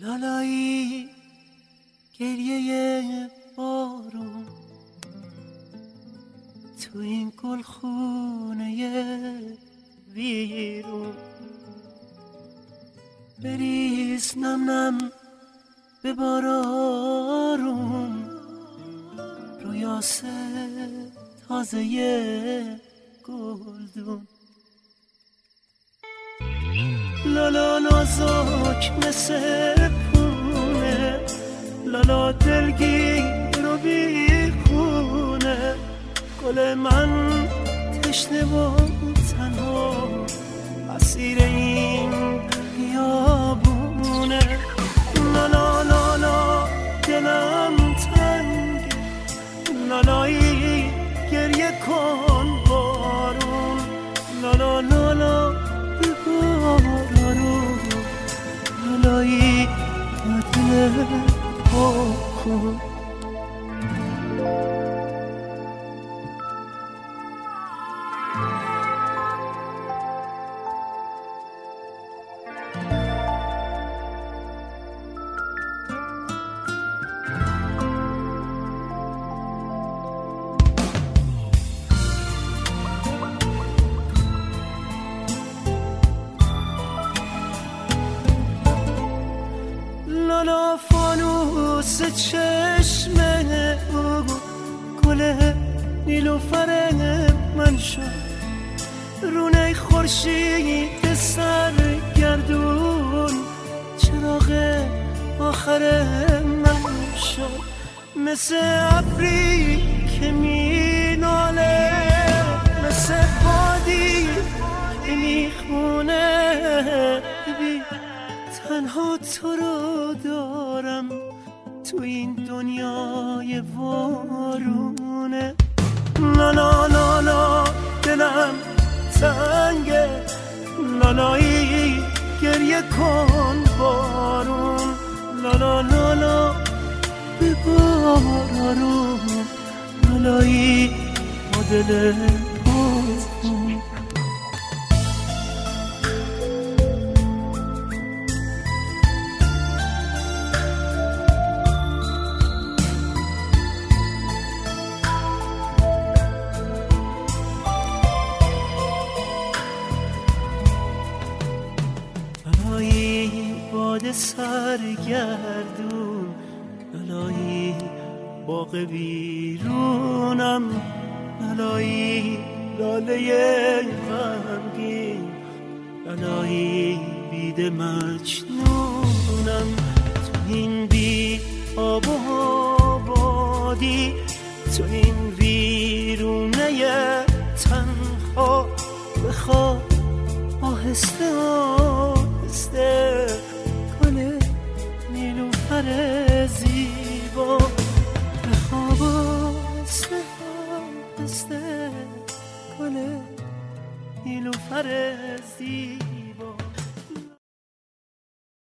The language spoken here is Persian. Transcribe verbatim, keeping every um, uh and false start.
لالایی گریه بارون تو این گلخونه ویرون، بریز نم نم به بارارون رویاسه تازه گلدون. لالا نازک مثل پونه، لالا دلگیر و بیخونه، گل من تشنه و تنها اسیر این بیابونه. لالا لالا دلم تنگ، لالایی گریه کن بارون، لالا لالا ببارارون، لالایی دل پاکن. لالا فانوس چشمه او گل نیلوفر من شد، رونه خورشید سرگردون چراغ آخر من شد، مثل ابری که می ناله، مثل بادی که می خونه. تنها تو رو دارم تو این دنیای وارونه. لالا لالا دلم تنگه، لالایی گریه کن بارون، لالا لالا ببارارون، لالایی با دل پاکن. باد سرگردون، لالایی باغ بیرونم، لالایی لاله غمگین، لالایی بید مجنونم. تو این بی آب و آبادی، تو این ویرونه تنها، بخواب آهسته آهسته گل نیلوفر زیبا، بخواب آهسته آهسته گل نیلوفر زیبا.